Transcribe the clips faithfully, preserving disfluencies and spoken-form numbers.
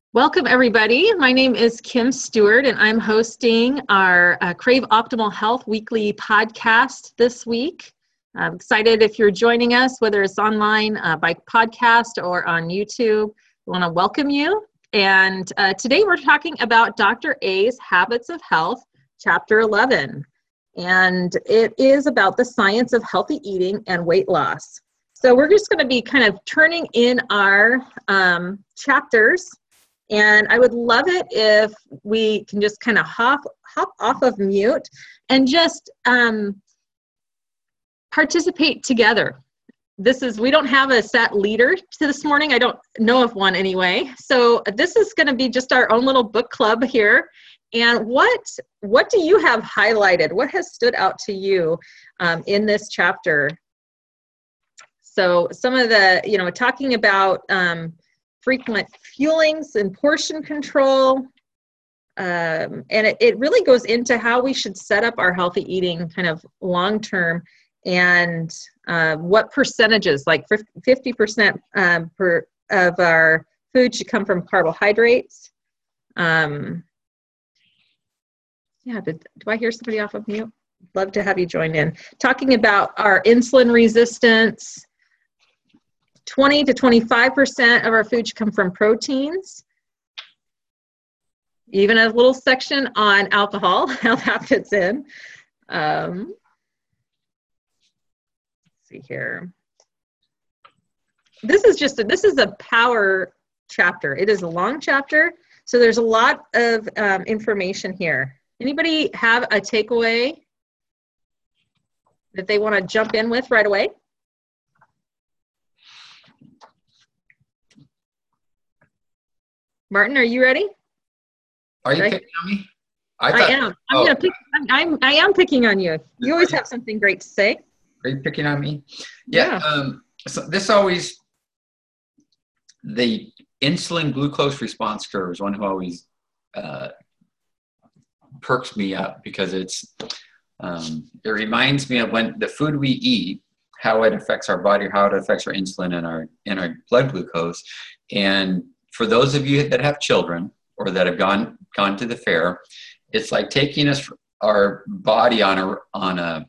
Welcome, everybody. My name is Kim Stewart, and I'm hosting our uh, Crave Optimal Health weekly podcast this week. I'm excited if you're joining us, whether it's online uh, by podcast or on YouTube. I want to welcome you. And uh, today we're talking about Doctor A's Habits of Health, Chapter eleven. And it is about the science of healthy eating and weight loss. So we're just going to be kind of turning in our um, chapters. And I would love it if we can just kind of hop hop off of mute and just um, participate together. This is, we don't have a set leader to this morning. I don't know of one anyway. So this is going to be just our own little book club here. And what what do you have highlighted? What has stood out to you um, in this chapter? So some of the, you know, talking about um, frequent fuelings and portion control. Um, and it, it really goes into how we should set up our healthy eating kind of long-term and uh, what percentages, like fifty percent um, per, of our food should come from carbohydrates. Um, yeah, did, do I hear somebody off of mute? Love to have you join in. Talking about our insulin resistance. twenty to twenty-five percent of our food should come from proteins. Even a little section on alcohol, how that fits in. Um, let's see here. This is just, a, this is a power chapter. It is a long chapter, so there's a lot of um, information here. Anybody have a takeaway that they want to jump in with right away? Martin, are you ready? Are you Right. picking on me? I, I thought, am. I'm oh, gonna pick. I'm, I'm. I am picking on you. You always have something great to say. Are you picking on me? Yeah. Yeah. Um, so this always, the insulin glucose response curve is one who always uh, perks me up because it's, um, it reminds me of when the food we eat, how it affects our body, how it affects our insulin and our, and our blood glucose. And for those of you that have children or that have gone gone to the fair, it's like taking us our body on a on a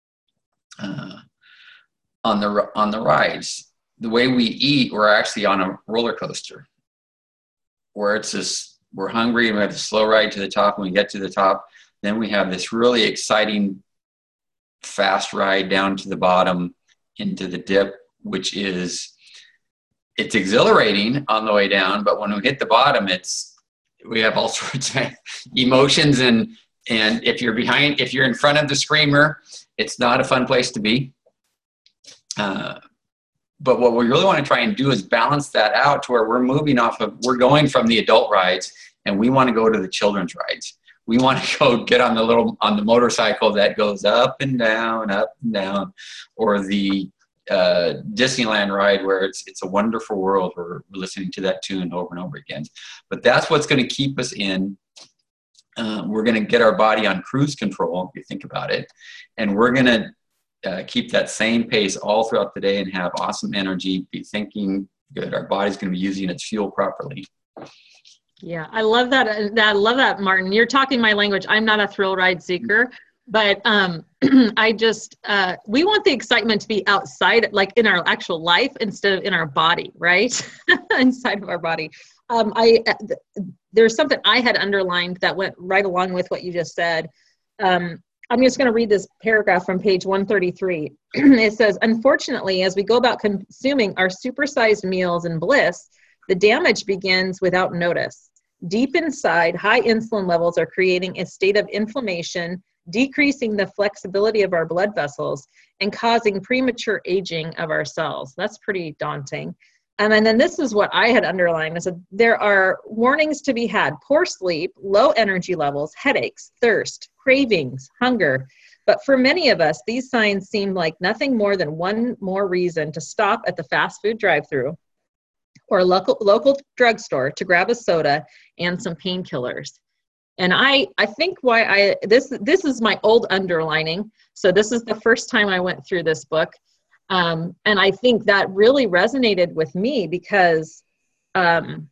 uh, on the on the rides. The way we eat, we're actually on a roller coaster, where it's this, we're hungry and we have a slow ride to the top. When we get to the top, then we have this really exciting fast ride down to the bottom into the dip, which is, it's exhilarating on the way down, but when we hit the bottom, it's, we have all sorts of emotions. And, and if you're behind, if you're in front of the screamer, it's not a fun place to be. Uh, but what we really want to try and do is balance that out to where we're moving off of, we're going from the adult rides and we want to go to the children's rides. We want to go get on the little, on the motorcycle that goes up and down, up and down, or the uh Disneyland ride where it's it's a wonderful world where we're listening to that tune over and over again. But that's what's going to keep us in. Uh, we're going to get our body on cruise control, if you think about it, and we're going to uh, keep that same pace all throughout the day and have awesome energy, be thinking good. Our body's going to be using its fuel properly. Yeah, I love that. I love that, Martin. You're talking my language. I'm not a thrill ride seeker. But um, I just, uh, we want the excitement to be outside, like in our actual life instead of in our body, right? Inside of our body. Um, I th- there's something I had underlined that went right along with what you just said. Um, I'm just going to read this paragraph from page one thirty-three. It says, unfortunately, as we go about consuming our supersized meals in bliss, the damage begins without notice. Deep inside, high insulin levels are creating a state of inflammation, decreasing the flexibility of our blood vessels and causing premature aging of our cells. That's pretty daunting. Um, and then this is what I had underlined. I said, there are warnings to be had: poor sleep, low energy levels, headaches, thirst, cravings, hunger. But for many of us, these signs seem like nothing more than one more reason to stop at the fast food drive-thru or local, local drugstore to grab a soda and some painkillers. And I, I think why I, this, this is my old underlining. So this is the first time I went through this book. Um, and I think that really resonated with me because um,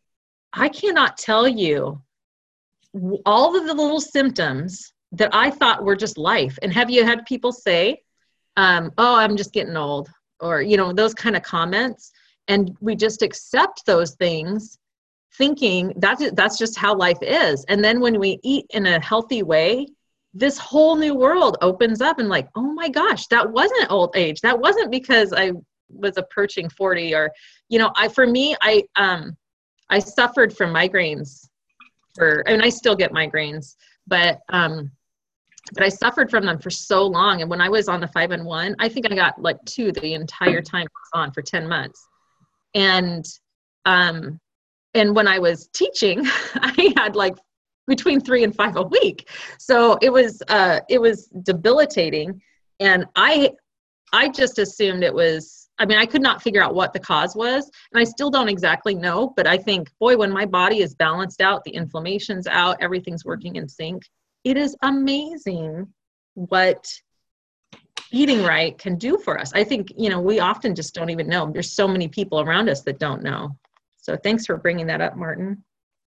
I cannot tell you all of the little symptoms that I thought were just life. And have you had people say, um, oh, I'm just getting old, or, you know, those kind of comments. And we just accept those things thinking that's, that's just how life is. And then when we eat in a healthy way, this whole new world opens up and like, oh my gosh, that wasn't old age. That wasn't because I was approaching forty, or, you know, I, for me, I, um, I suffered from migraines for, and I still get migraines, but, um, but I suffered from them for so long. And when I was on the five and one, I think I got like two the entire time I was on for ten months. And, um, and when I was teaching, I had like between three and five a week. So it was, uh, it was debilitating. And I, I just assumed it was, I mean, I could not figure out what the cause was, and I still don't exactly know, but I think, boy, when my body is balanced out, the inflammation's out, everything's working in sync, it is amazing what eating right can do for us. I think, you know, we often just don't even know. There's so many people around us that don't know. So thanks for bringing that up, Martin.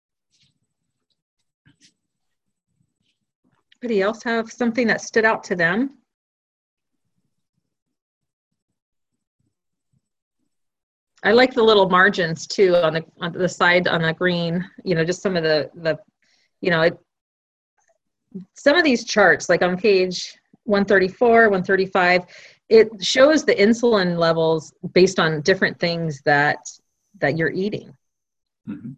Anybody else have something that stood out to them? I like the little margins too on the on the side on the green, you know, just some of the, the you know, it, some of these charts, like on page one thirty-four, one thirty-five, it shows the insulin levels based on different things that that you're eating. Mm-hmm.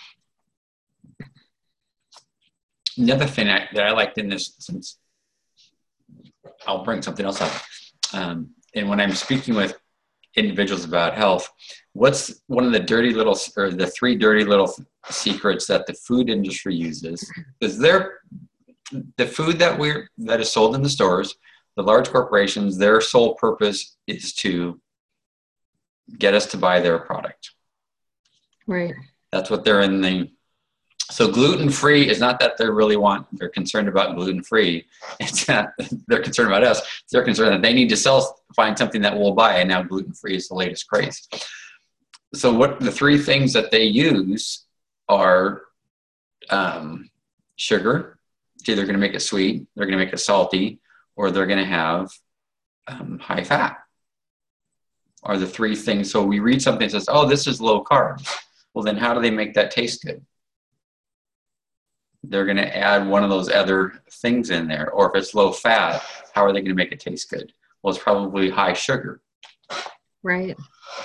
Another thing I, that I liked in this, since I'll bring something else up, um, and when I'm speaking with individuals about health, what's one of the dirty little, or the three dirty little secrets that the food industry uses? Because they're, the food that we're, that is sold in the stores, the large corporations, their sole purpose is to get us to buy their product. Right. That's what they're in the, so gluten-free is not that they really want, they're concerned about gluten-free. It's not, they're concerned about us. They're concerned that they need to sell, find something that we'll buy, and now gluten-free is the latest craze. So what the three things that they use are um, sugar. It's either going to make it sweet, they're going to make it salty, or they're going to have um, high fat. Are the three things. So we read something that says, oh, this is low carb. Well, then how do they make that taste good? They're going to add one of those other things in there. Or if it's low fat, how are they going to make it taste good? Well, it's probably high sugar. Right.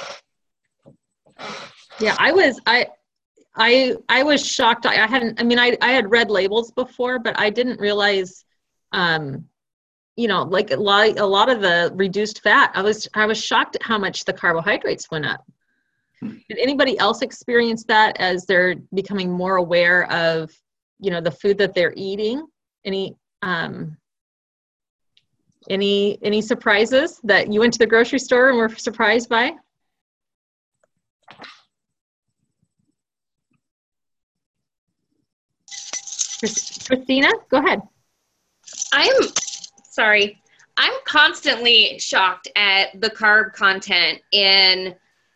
Yeah, I was, I, I, I was shocked. I, I hadn't, I mean, I, I had read labels before, but I didn't realize, um, you know, like a lot, a lot of the reduced fat, I was, I was shocked at how much the carbohydrates went up. Did anybody else experience that as they're becoming more aware of, you know, the food that they're eating? Any, um, any, any surprises that you went to the grocery store and were surprised by? Christina, go ahead. I'm sorry. I'm constantly shocked at the carb content in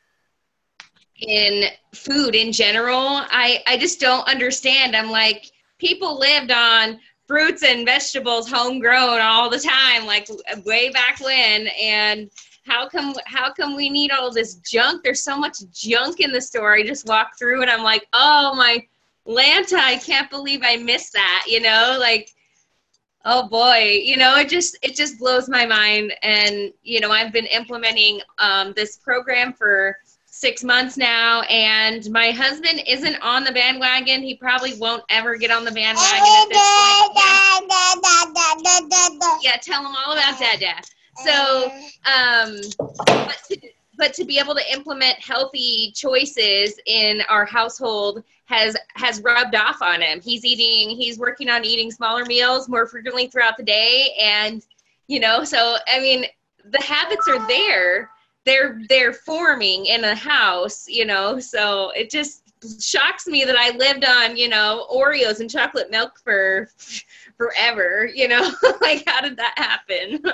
in food in general. I, I just don't understand. I'm like, people lived on fruits and vegetables homegrown all the time, like way back when. And how come, how come we need all this junk? There's so much junk in the store. I just walk through and I'm like, oh my Lanta, I can't believe I missed that, you know, like, oh boy, you know, it just, it just blows my mind. And, you know, I've been implementing um, this program for six months now, and my husband isn't on the bandwagon. He probably won't ever get on the bandwagon at this point. Yeah, tell him all about Dada. So, um, but to, but to be able to implement healthy choices in our household has has rubbed off on him. He's eating, he's working on eating smaller meals more frequently throughout the day, and you know, so I mean, the habits are there. They're they're forming in a house, you know, so it just shocks me that I lived on, you know, Oreos and chocolate milk for forever, you know, like how did that happen?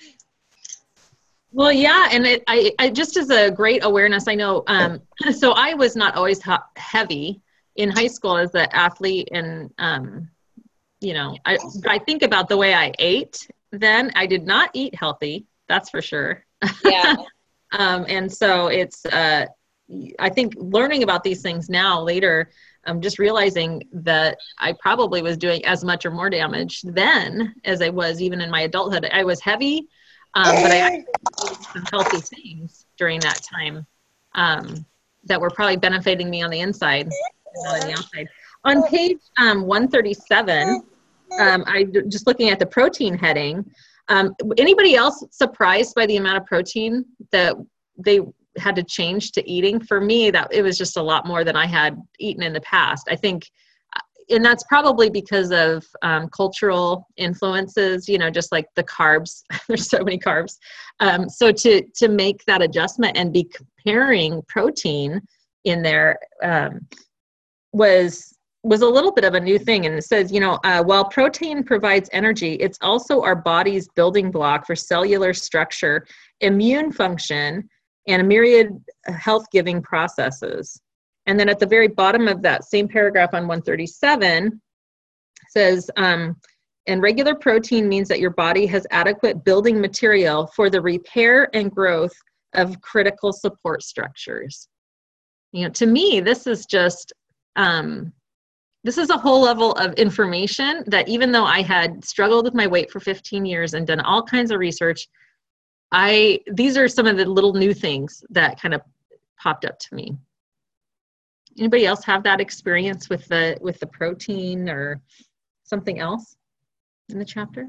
Well, yeah, and it, I, I just as a great awareness, I know, um, so I was not always heavy, in high school as an athlete, and um, you know, I I think about the way I ate then. I did not eat healthy, that's for sure. Yeah. um, and so it's uh, I think learning about these things now later, I'm just realizing that I probably was doing as much or more damage then as I was even in my adulthood. I was heavy, um, but I actually ate some healthy things during that time um, that were probably benefiting me on the inside, not on the outside. On page um, one thirty-seven, um, I just looking at the protein heading. Um, anybody else surprised by the amount of protein that they had to change to eating? For me, that it was just a lot more than I had eaten in the past. I think, and that's probably because of um, cultural influences, you know, just like the carbs, there's so many carbs. Um, so to, to make that adjustment and be comparing protein in there um, was, was a little bit of a new thing. And it says, you know, uh, while protein provides energy, it's also our body's building block for cellular structure, immune function, and a myriad health-giving processes. And then at the very bottom of that same paragraph on one thirty-seven says, um, and regular protein means that your body has adequate building material for the repair and growth of critical support structures. You know, to me, this is just, um, this is a whole level of information that even though I had struggled with my weight for fifteen years and done all kinds of research, I, these are some of the little new things that kind of popped up to me. Anybody else have that experience with the, with the protein or something else in the chapter?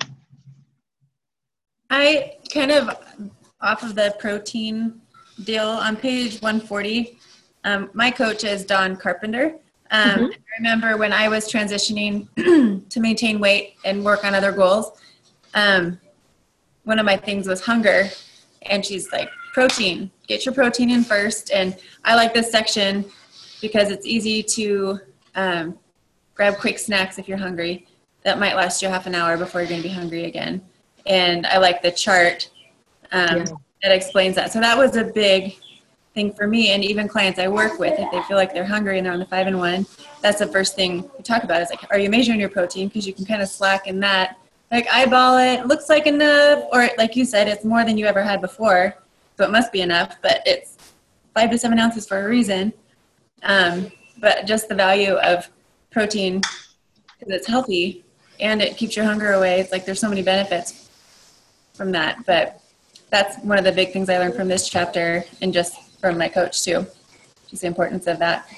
I kind of, off of the protein deal on page one forty, um, my coach is Don Carpenter. Um, Mm-hmm. I remember when I was transitioning to maintain weight and work on other goals, um, one of my things was hunger, and she's like, protein, get your protein in first. And I like this section because it's easy to um, grab quick snacks if you're hungry. That might last you half an hour before you're going to be hungry again. And I like the chart um, Yeah. that explains that. So that was a big thing for me, and even clients I work with, if they feel like they're hungry and they're on the five and one, that's the first thing we talk about is like, are you measuring your protein? Because you can kind of slack in that. Like eyeball it, looks like enough, or like you said, it's more than you ever had before, so it must be enough, but it's five to seven ounces for a reason. Um, but just the value of protein, because it's healthy and it keeps your hunger away. It's like there's so many benefits from that, but that's one of the big things I learned from this chapter and just from my coach too, just the importance of that.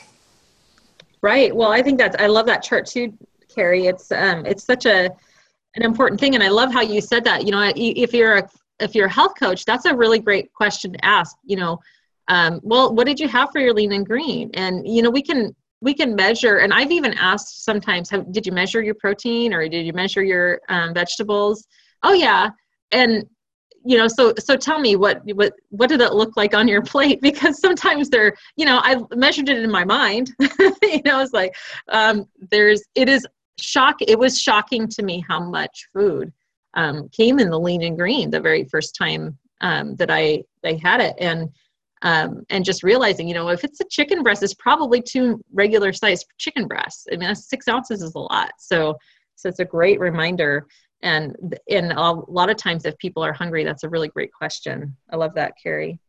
Right. Well, I think that's, I love that chart too, Carrie. It's, um, it's such a, an important thing. And I love how you said that, you know, if you're a, if you're a health coach, that's a really great question to ask, you know, um, well, what did you have for your lean and green? And, you know, we can, we can measure, and I've even asked sometimes, have, did you measure your protein or did you measure your um, vegetables? Oh yeah. And, you know, so, so tell me what, what, what did it look like on your plate? Because sometimes they're, you know, I measured it in my mind, you know, it's like, um, there's, it is shock. It was shocking to me how much food um, came in the lean and green the very first time um, that I, I had it. And, um, and just realizing, you know, if it's a chicken breast, it's probably two regular sized chicken breasts. I mean, that's six ounces is a lot. So, so it's a great reminder. And, and a lot of times if people are hungry, that's a really great question. I love that, Carrie.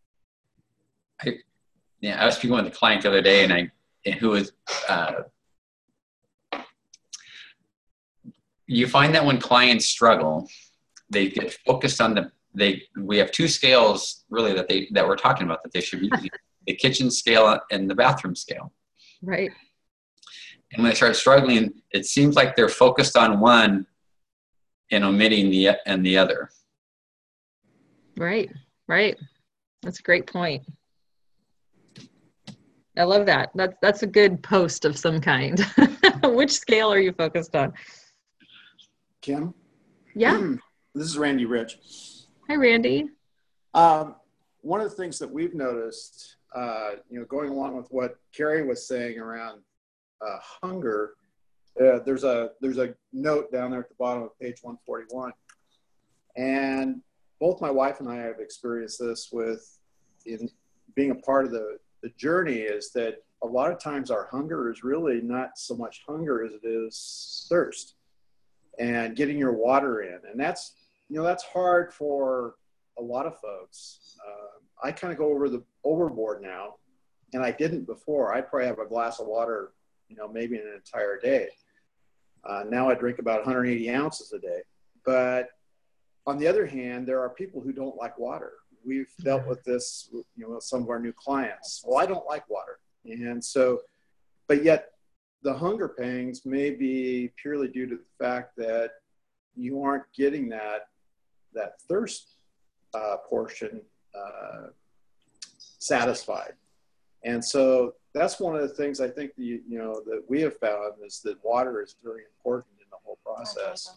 I, yeah, I was speaking with a client the other day and I, and who was, uh, you find that when clients struggle, they get focused on the, they, we have two scales really that they, that we're talking about that they should be using, the kitchen scale and the bathroom scale. Right. And when they start struggling, it seems like they're focused on one and omitting the, and the other. Right. Right. That's a great point. I love that. That's, that's a good post of some kind. Which scale are you focused on? Kim? Yeah. This is Randy Rich. Hi, Randy. Um, one of the things that we've noticed, uh, you know, going along with what Carrie was saying around uh, hunger, uh, there's a there's a note down there at the bottom of page one forty-one. And both my wife and I have experienced this with in being a part of the the journey is that a lot of times our hunger is really not so much hunger as it is thirst and getting your water in. And that's, you know, that's hard for a lot of folks. Uh, I kind of go over the overboard now, and I didn't before. I'd probably have a glass of water, you know, maybe an entire day. Uh, now I drink about one hundred eighty ounces a day. But on the other hand, there are people who don't like water. We've dealt with this, you know, with some of our new clients. Well, I don't like water. And so, but yet the hunger pangs may be purely due to the fact that you aren't getting that, that thirst uh, portion uh, satisfied. And so that's one of the things I think the, you know, that we have found is that water is very important in the whole process.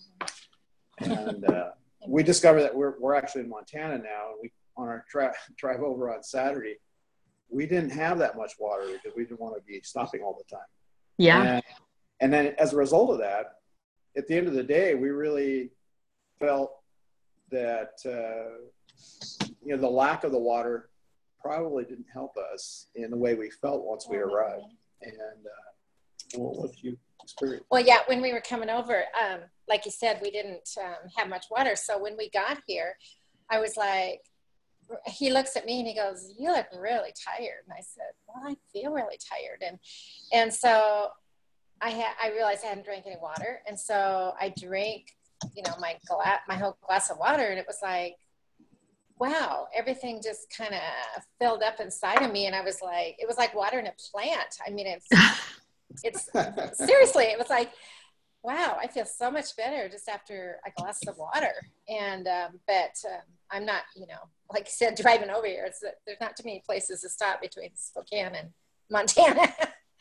And uh, we discovered that we're, we're actually in Montana now. And we, on our tra- drive over on Saturday, we didn't have that much water because we didn't want to be stopping all the time. Yeah. And, and then as a result of that, at the end of the day, we really felt that, uh, you know, the lack of the water probably didn't help us in the way we felt once we arrived. And uh, well, what did you experience? Well, yeah, when we were coming over, um, like you said, we didn't um, have much water. So when we got here, I was like, he looks at me and he goes, "You look really tired." And I said, "Well, I feel really tired." And and so I had I realized I hadn't drank any water, and so I drank, you know, my glass, my whole glass of water, and it was like, wow, everything just kind of filled up inside of me, and I was like, it was like watering a plant. I mean, it's it's seriously, it was like, wow, I feel so much better just after a glass of water. And um, but um, I'm not, you know, like I said, driving over here, it's there's not too many places to stop between Spokane and Montana.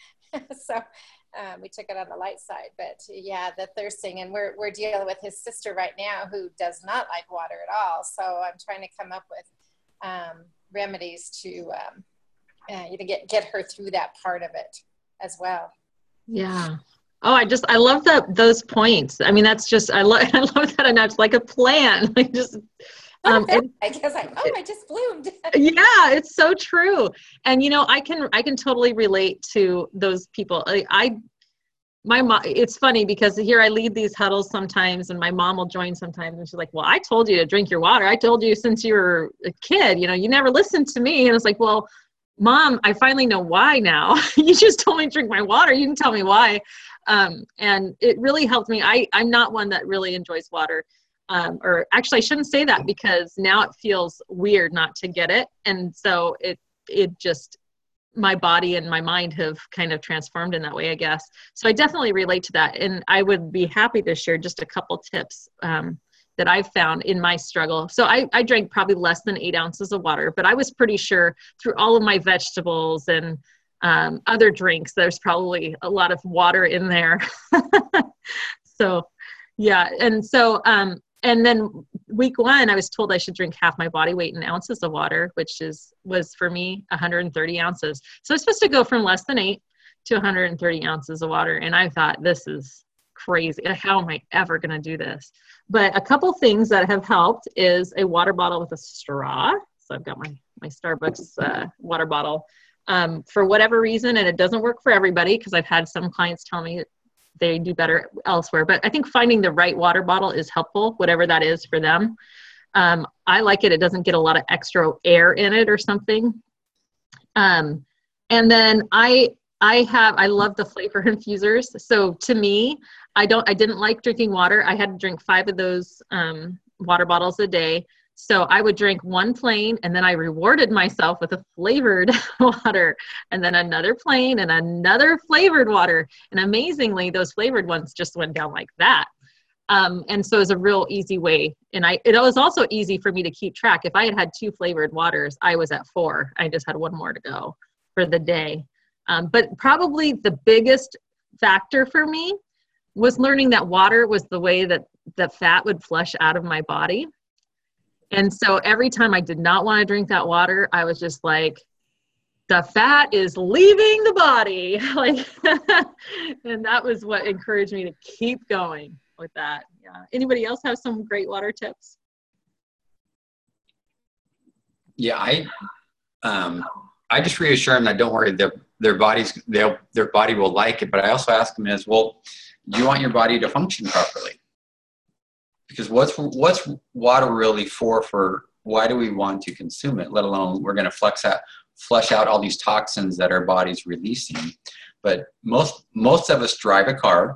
So um, we took it on the light side. But yeah, the thirsting, and we're we're dealing with his sister right now who does not like water at all. So I'm trying to come up with um, remedies to um, uh, you know, get get her through that part of it as well. Yeah. Oh, I just, I love that, those points. I mean, that's just, I love, I love that. And that's like a plan. Like just, um, and, I guess like, oh, I just bloomed. Yeah, it's so true. And, you know, I can, I can totally relate to those people. I, I my mom, it's funny because here I lead these huddles sometimes and my mom will join sometimes and she's like, "Well, I told you to drink your water. I told you since you were a kid, you know, you never listened to me." And it's like, well, Mom, I finally know why now. You just told me to drink my water. You didn't tell me why. Um, and it really helped me. I, I'm not one that really enjoys water. Um, or actually, I shouldn't say that because now it feels weird not to get it. And so it, it just, my body and my mind have kind of transformed in that way, I guess. So I definitely relate to that. And I would be happy to share just a couple tips um, that I've found in my struggle. So I, I drank probably less than eight ounces of water, but I was pretty sure through all of my vegetables and um, other drinks, there's probably a lot of water in there. So yeah. And so, um, and then week one, I was told I should drink half my body weight in ounces of water, which is, was for me one hundred thirty ounces. So it's supposed to go from less than eight to one hundred thirty ounces of water. And I thought, this is crazy. How am I ever going to do this? But a couple things that have helped is a water bottle with a straw. So I've got my, my Starbucks uh, water bottle. Um, for whatever reason, and it doesn't work for everybody because I've had some clients tell me they do better elsewhere. But I think finding the right water bottle is helpful, whatever that is for them. Um, I like it. It doesn't get a lot of extra air in it or something. Um, and then I, I have, I love the flavor infusers. So to me, I don't, I didn't like drinking water. I had to drink five of those um, water bottles a day. So I would drink one plain and then I rewarded myself with a flavored water and then another plain and another flavored water. And amazingly, those flavored ones just went down like that. Um, and so it was a real easy way. And I, it was also easy for me to keep track. If I had had two flavored waters, I was at four. I just had one more to go for the day. Um, but probably the biggest factor for me was learning that water was the way that the fat would flush out of my body. And so every time I did not want to drink that water, I was just like, the fat is leaving the body. Like, and that was what encouraged me to keep going with that. Yeah. Anybody else have some great water tips? Yeah, I, um, I just reassure them that don't worry, their their bodies, their their body will like it. But I also ask them as well, do you want your body to function properly? Because what's what's water really for? For why do we want to consume it? Let alone we're going to flex out, flush out all these toxins that our body's releasing. But most most of us drive a car.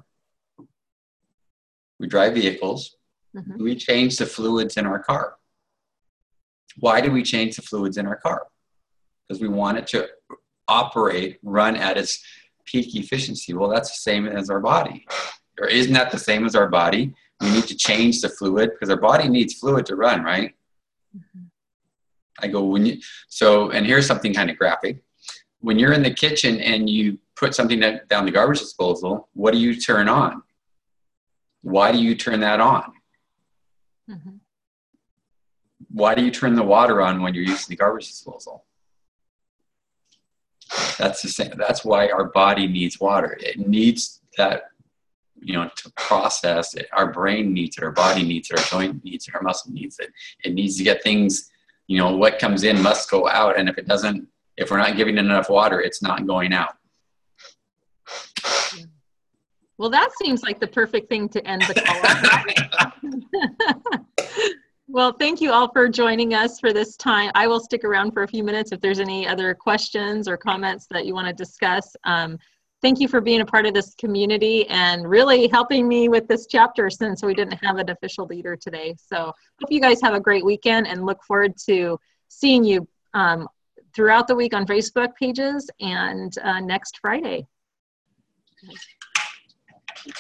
We drive vehicles. Mm-hmm. We change the fluids in our car. Why do we change the fluids in our car? Because we want it to operate, run at its peak efficiency. Well, that's the same as our body. Or isn't that the same as our body? We need to change the fluid because our body needs fluid to run, right? Mm-hmm. I go, when you, so, and here's something kind of graphic. When you're in the kitchen and you put something down the garbage disposal, what do you turn on? Why do you turn that on? Mm-hmm. Why do you turn the water on when you're using the garbage disposal? That's the same. That's why our body needs water. It needs that, you know, to process it. Our brain needs it. Our body needs it. Our joint needs it. Our muscle needs it. It needs to get things, you know, what comes in must go out. And if it doesn't, if we're not giving it enough water, it's not going out. Well, that seems like the perfect thing to end the call. Well, thank you all for joining us for this time. I will stick around for a few minutes if there's any other questions or comments that you want to discuss. Um, thank you for being a part of this community and really helping me with this chapter since we didn't have an official leader today. So hope you guys have a great weekend and look forward to seeing you um, throughout the week on Facebook pages and uh, next Friday. Okay.